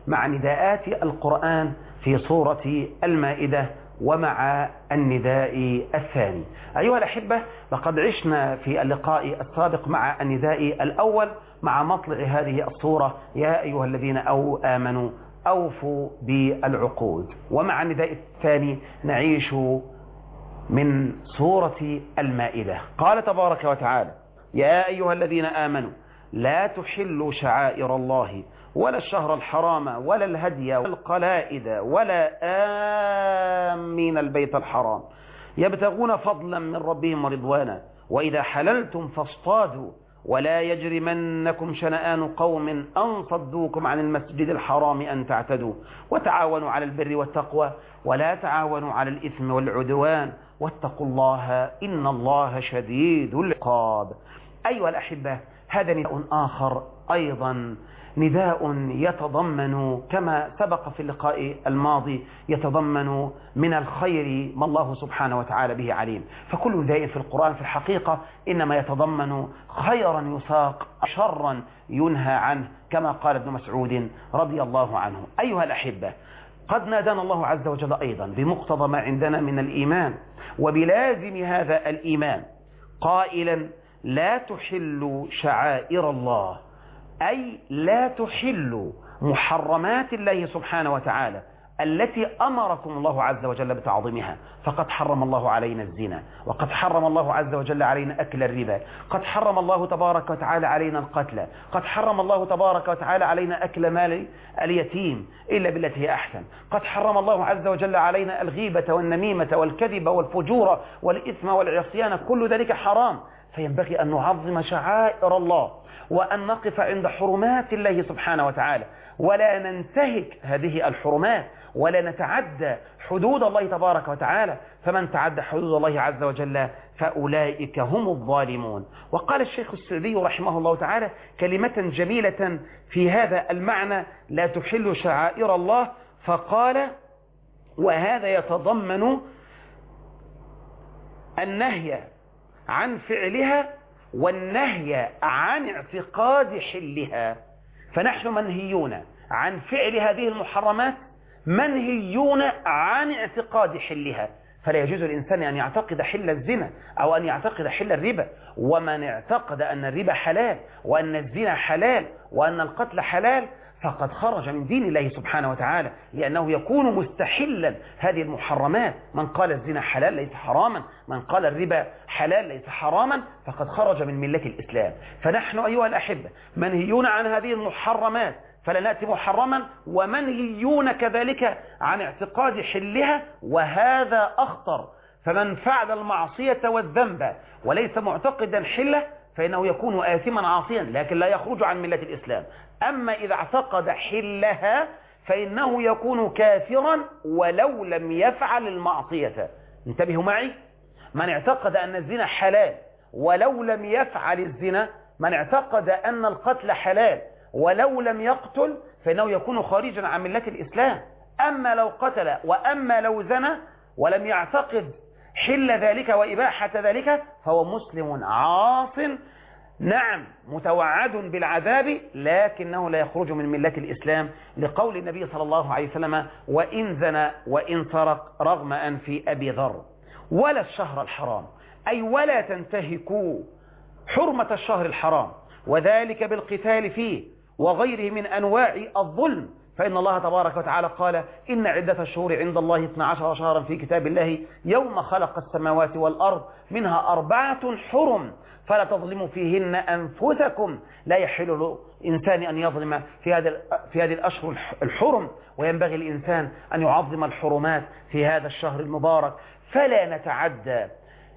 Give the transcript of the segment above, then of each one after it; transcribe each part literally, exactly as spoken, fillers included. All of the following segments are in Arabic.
مع نداءات القرآن في سورة المائدة ومع النداء الثاني. أيها الأحبة، لقد عشنا في اللقاء السابق مع النداء الأول مع مطلع هذه السورة: يا أيها الذين أو آمنوا أوفوا بالعقود. ومع النداء الثاني نعيش من سورة المائدة. قال تبارك وتعالى: يا أيها الذين آمنوا لا تحلوا شعائر الله ولا الشهر الحرام ولا الهدي ولا القلائد ولا آمين البيت الحرام يبتغون فضلا من ربهم ورضوانا وإذا حللتم فاصطادوا ولا يجرمنكم شنآن قوم أن صدوكم عن المسجد الحرام أن تعتدوا وتعاونوا على البر والتقوى ولا تعاونوا على الإثم والعدوان واتقوا الله إن الله شديد العقاب. أيها الأحبة، هذا نداء آخر أيضا، نداء يتضمن كما سبق في اللقاء الماضي يتضمن من الخير ما الله سبحانه وتعالى به عليم. فكل نداء في القرآن في الحقيقة إنما يتضمن خيرا يساق شرا ينهى عنه، كما قال ابن مسعود رضي الله عنه. أيها الأحبة، قد نادانا الله عز وجل أيضا بمقتضى ما عندنا من الإيمان وبلازم هذا الإيمان قائلا: لا تحلوا شعائر الله، أي لا تحلوا محرمات الله سبحانه وتعالى التي أمركم الله عز وجل بتعظيمها. فقد حرم الله علينا الزنا، وقد حرم الله عز وجل علينا أكل الربا، قد حرم الله تبارك وتعالى علينا القتل، قد حرم الله تبارك وتعالى علينا أكل مال اليتيم إلا بالتي هي أحسن، قد حرم الله عز وجل علينا الغيبة والنميمة والكذب والفجور والإثم والعصيان، كل ذلك حرام. فينبغي أن نعظم شعائر الله وأن نقف عند حرمات الله سبحانه وتعالى ولا ننتهك هذه الحرمات ولا نتعدى حدود الله تبارك وتعالى، فمن تعدى حدود الله عز وجل فأولئك هم الظالمون. وقال الشيخ السعدي رحمه الله تعالى كلمة جميلة في هذا المعنى: لا تحل شعائر الله، فقال: وهذا يتضمن النهي عن فعلها والنهي عن اعتقاد حلها. فنحن منهيون عن فعل هذه المحرمات، منهيون عن اعتقاد حلها. فلا يجوز الإنسان أن يعتقد حل الزنا أو أن يعتقد حل الربا. ومن اعتقد أن الربا حلال وأن الزنا حلال وأن القتل حلال فقد خرج من دين الله سبحانه وتعالى، لأنه يكون مستحلا هذه المحرمات. من قال الزنا حلال ليس حراما، من قال الربا حلال ليس حراما، فقد خرج من ملة الإسلام. فنحن أيها الأحبة منهيون عن هذه المحرمات فلا نأتي محرما، ومنهيون كذلك عن اعتقاد حلها، وهذا أخطر. فمن فعل المعصية والذنب وليس معتقدا حله فإنه يكون آثما عاصيا لكن لا يخرج عن ملة الإسلام. أما إذا اعتقد حلها فإنه يكون كافرا ولو لم يفعل المعصية. انتبهوا معي، من اعتقد أن الزنا حلال ولو لم يفعل الزنا، من اعتقد أن القتل حلال ولو لم يقتل فإنه يكون خارجا عن ملة الإسلام. أما لو قتل وأما لو زنى ولم يعتقد حل ذلك وإباحة ذلك فهو مسلم عاص، نعم متوعد بالعذاب، لكنه لا يخرج من ملة الإسلام، لقول النبي صلى الله عليه وسلم: وإن زنى وإن سرق رغم أنف أبي ذر. ولا الشهر الحرام، أي ولا تنتهكوا حرمة الشهر الحرام، وذلك بالقتال فيه وغيره من أنواع الظلم. فإن الله تبارك وتعالى قال: إن عدة الشهور عند الله اثنا عشر شهرا في كتاب الله يوم خلق السماوات والأرض منها أربعة حرم فلا تظلموا فيهن أنفسكم. لا يحل للإنسان أن يظلم في هذا في هذه الأشهر الحرم، وينبغي الإنسان أن يعظم الحرمات في هذا الشهر المبارك. فلا نتعدى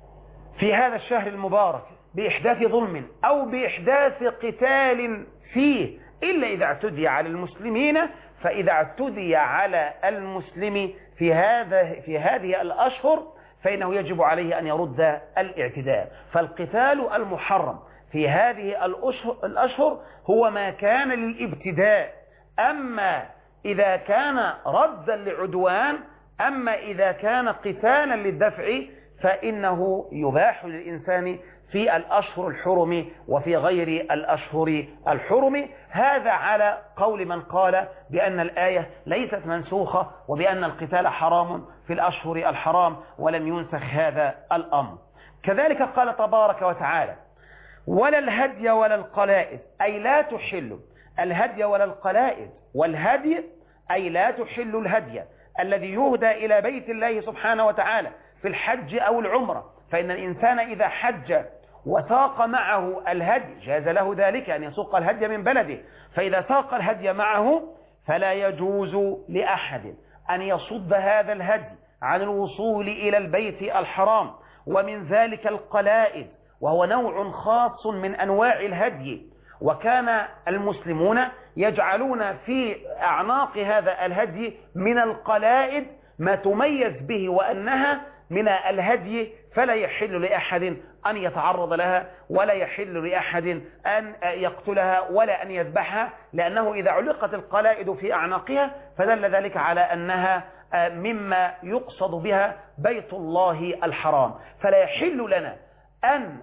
في هذا الشهر المبارك بإحداث ظلم أو بإحداث قتال فيه إلا إذا اعتدي على المسلمين. فإذا اعتدي على المسلم في هذا في هذه الأشهر فإنه يجب عليه أن يرد الاعتداء. فالقتال المحرم في هذه الأشهر هو ما كان للابتداء، أما إذا كان ردا لعدوان، أما إذا كان قتالا للدفع فإنه يباح للإنسان في الأشهر الحرم وفي غير الأشهر الحرم. هذا على قول من قال بأن الآية ليست منسوخة وبأن القتال حرام في الأشهر الحرام ولم ينسخ هذا الأمر. كذلك قال تبارك وتعالى ولا الهدي ولا القلائد، أي لا تحل الهدي ولا القلائد. والهدي أي لا تحل الهدي الذي يهدى إلى بيت الله سبحانه وتعالى في الحج أو العمرة، فإن الإنسان إذا حج وساق معه الهدي جاز له ذلك أن يسوق الهدي من بلده، فإذا ساق الهدي معه فلا يجوز لأحد أن يصد هذا الهدي عن الوصول إلى البيت الحرام. ومن ذلك القلائد، وهو نوع خاص من أنواع الهدي، وكان المسلمون يجعلون في أعناق هذا الهدي من القلائد ما تميز به وأنها من الهدي، فلا يحل لأحد أن يتعرض لها ولا يحل لأحد أن يقتلها ولا أن يذبحها، لأنه إذا علقت القلائد في أعناقها فدل ذلك على أنها مما يقصد بها بيت الله الحرام. فلا يحل لنا أن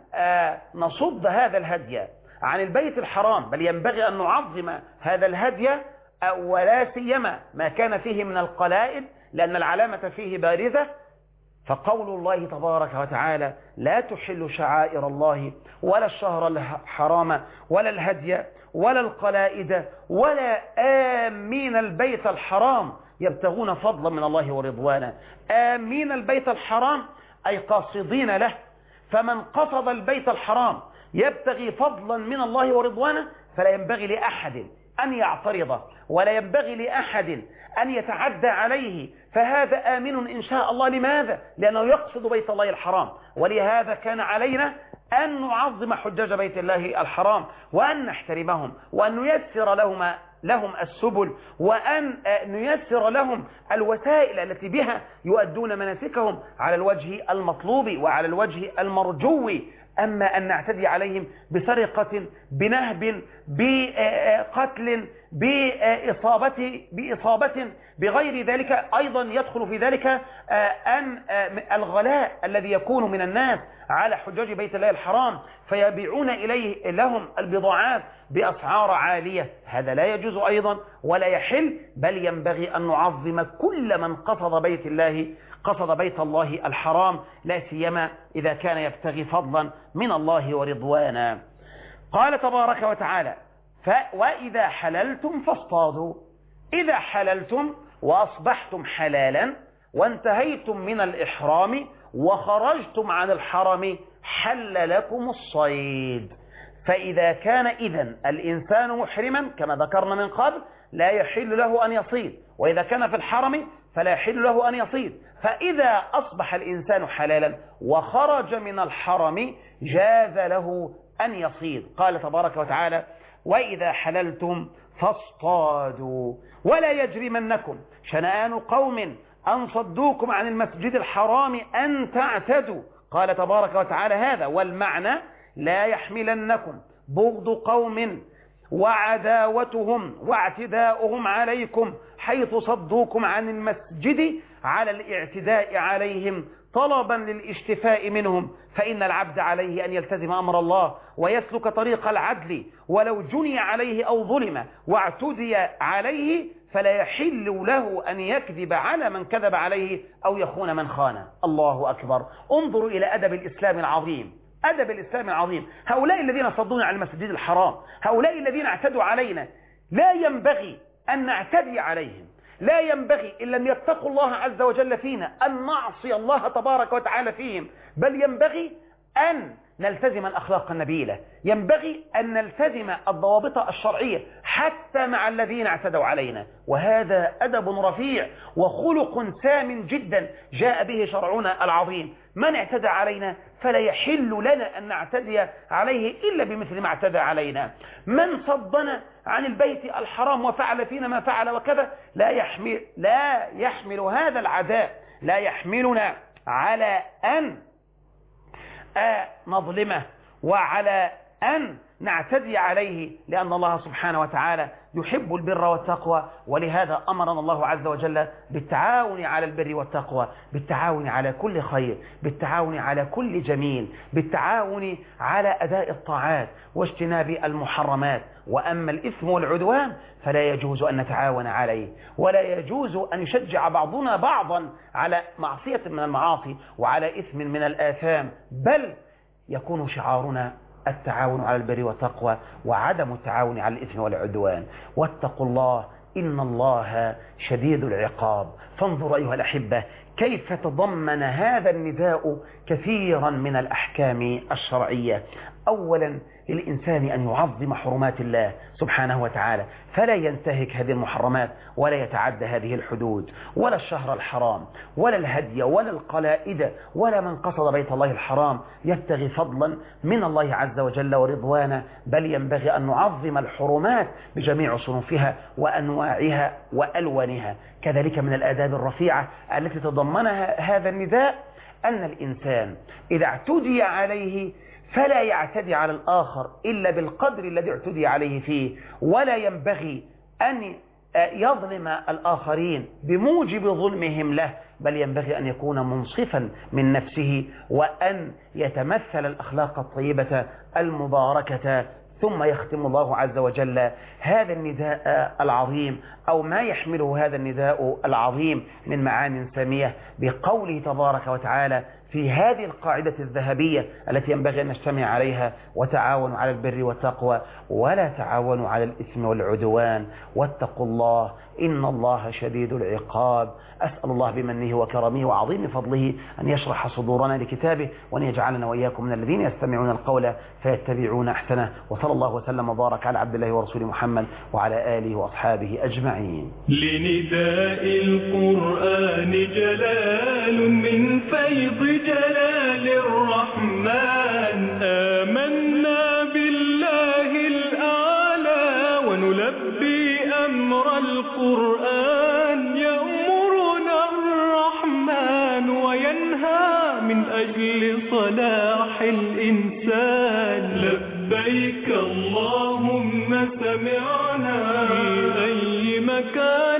نصد هذا الهدي عن البيت الحرام، بل ينبغي أن نعظم هذا الهدي ولا سيما ما كان فيه من القلائد، لأن العلامة فيه بارزة. فقول الله تبارك وتعالى لا تحل شعائر الله ولا الشهر الحرام ولا الهدي ولا القلائد ولا آمين البيت الحرام يبتغون فضلا من الله ورضوانا. آمين البيت الحرام أي قاصدين له، فمن قصد البيت الحرام يبتغي فضلا من الله ورضوانا فلا ينبغي لأحد أن يعترضه ولا ينبغي لأحد أن يتعدى عليه، فهذا آمن إن شاء الله. لماذا؟ لأنه يقصد بيت الله الحرام، ولهذا كان علينا أن نعظم حجاج بيت الله الحرام وأن نحترمهم وأن نيسر لهم لهم السبل وأن نيسر لهم الوسائل التي بها يؤدون مناسكهم على الوجه المطلوب وعلى الوجه المرجو. أما أن نعتدي عليهم بسرقة بنهب بقتل بإصابة, بإصابة بغير ذلك، أيضا يدخل في ذلك أن الغلاء الذي يكون من الناس على حجاج بيت الله الحرام فيبيعون إليه لهم البضاعات بأسعار عالية، هذا لا يجوز أيضا ولا يحل، بل ينبغي أن نعظم كل من قصد بيت الله قصد بيت الله الحرام، لا سيما إذا كان يبتغي فضلا من الله ورضوانا. قال تبارك وتعالى وإذا حللتم فاصطادوا. إذا حللتم وأصبحتم حلالا وانتهيتم من الإحرام وخرجتم عن الحرم حل لكم الصيد. فإذا كان إذن الإنسان محرما كما ذكرنا من قبل لا يحل له أن يصيد، وإذا كان في الحرم فلا يحل له أن يصيد. فإذا أصبح الإنسان حلالا وخرج من الحرم جاز له أن يصيد. قال تبارك وتعالى وإذا حللتم فاصطادوا ولا يجرمنكم شنآن قوم أن صدوكم عن المسجد الحرام أن تعتدوا. قال تبارك وتعالى هذا والمعنى لا يحملنكم بغض قوم وعداوتهم واعتداؤهم عليكم حيث صدوكم عن المسجد على الاعتداء عليهم طلبا للاشتفاء منهم، فإن العبد عليه أن يلتزم أمر الله ويسلك طريق العدل ولو جني عليه أو ظلم واعتدي عليه فلا يحل له أن يكذب على من كذب عليه أو يخون من خانه. الله أكبر. انظروا إلى أدب الإسلام العظيم، أدب الإسلام العظيم. هؤلاء الذين صدونا عن المسجد الحرام، هؤلاء الذين اعتدوا علينا، لا ينبغي أن نعتدي عليهم، لا ينبغي إن لم يتقوا الله عز وجل فينا أن نعصي الله تبارك وتعالى فيهم، بل ينبغي أن نلتزم الأخلاق النبيلة، ينبغي أن نلتزم الضوابط الشرعية حتى مع الذين اعتدوا علينا، وهذا أدب رفيع وخلق سام جدا جاء به شرعنا العظيم. من اعتدى علينا فلا يحل لنا أن نعتدي عليه إلا بمثل ما اعتدى علينا. من صدنا عن البيت الحرام وفعل فينا ما فعل وكذا لا يحمل, لا يحمل هذا العداء، لا يحملنا على أن نظلمه وعلى أن نعتدي عليه، لأن الله سبحانه وتعالى يحب البر والتقوى، ولهذا أمرنا الله عز وجل بالتعاون على البر والتقوى، بالتعاون على كل خير، بالتعاون على كل جميل، بالتعاون على أداء الطاعات واجتناب المحرمات. وأما الإثم والعدوان فلا يجوز أن نتعاون عليه، ولا يجوز أن يشجع بعضنا بعضا على معصية من المعاصي وعلى إثم من الآثام، بل يكون شعارنا التعاون على البر والتقوى وعدم التعاون على الإثم والعدوان. واتقوا الله إن الله شديد العقاب. فانظر أيها الأحبة كيف تضمن هذا النداء كثيرا من الأحكام الشرعية. أولا للإنسان أن يعظم حرمات الله سبحانه وتعالى، فلا ينتهك هذه المحرمات ولا يتعدى هذه الحدود، ولا الشهر الحرام ولا الهدي ولا القلائد ولا من قصد بيت الله الحرام يبتغي فضلا من الله عز وجل ورضوانا، بل ينبغي أن نعظم الحرمات بجميع صنوفها وأنواعها وألوانها. كذلك من الآداب الرفيعة التي تضمنها هذا النداء أن الإنسان إذا اعتدي عليه فلا يعتدي على الآخر إلا بالقدر الذي اعتدي عليه فيه، ولا ينبغي أن يظلم الآخرين بموجب ظلمهم له، بل ينبغي أن يكون منصفا من نفسه وأن يتمثل الأخلاق الطيبة المباركة. ثم يختم الله عز وجل هذا النداء العظيم أو ما يحمله هذا النداء العظيم من معان سامية بقوله تبارك وتعالى في هذه القاعدة الذهبية التي ينبغي أن نجتمع عليها: وتعاونوا على البر والتقوى ولا تعاونوا على الإثم والعدوان واتقوا الله إن الله شديد العقاب. أسأل الله بمنه وكرمه وعظيم فضله أن يشرح صدورنا لكتابه، وأن يجعلنا وإياكم من الذين يستمعون القول فيتبعون أحسنه. وصلى الله وسلم وبارك على عبد الله ورسوله محمد وعلى آله وأصحابه أجمعين. لنداء القرآن جلال من فيض جلال الرحمن، آمنا بالله الأعلى ونلبي أمر القرآن، يأمرنا الرحمن وينهى من أجل صلاح الإنسان. لبيك اللهم سمعنا في أي مكان